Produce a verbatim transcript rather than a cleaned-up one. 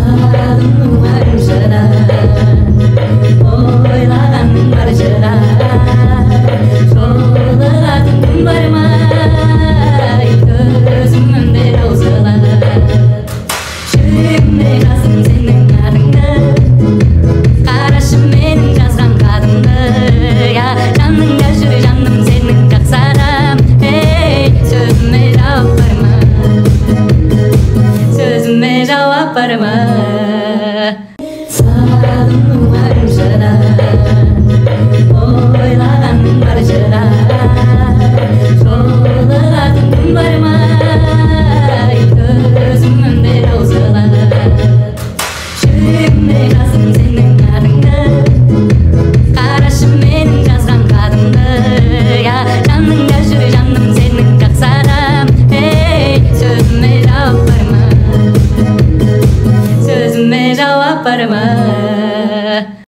Sağdım varışıra, oylagandım barışıra, жолығатын бар ма көзім önде таусылар жүрегімде жаздым сенің атыңды қарашы менің жазған хатымды я жаныңда жүр жаным сенің жақсарам ей сөзіме жауап бар ма сөзіме жауап бар ма сағындым барыншыда ойлағаным баршыда жолығатын күн бар ма көзім önде таусылар жүрегімде жаздым сенің атыңды қарашы менің жазған хатымды я жаныңда жүр жаным сенің жақсарам ей сөзіме жауап бар ма сөзіме жауап бар ма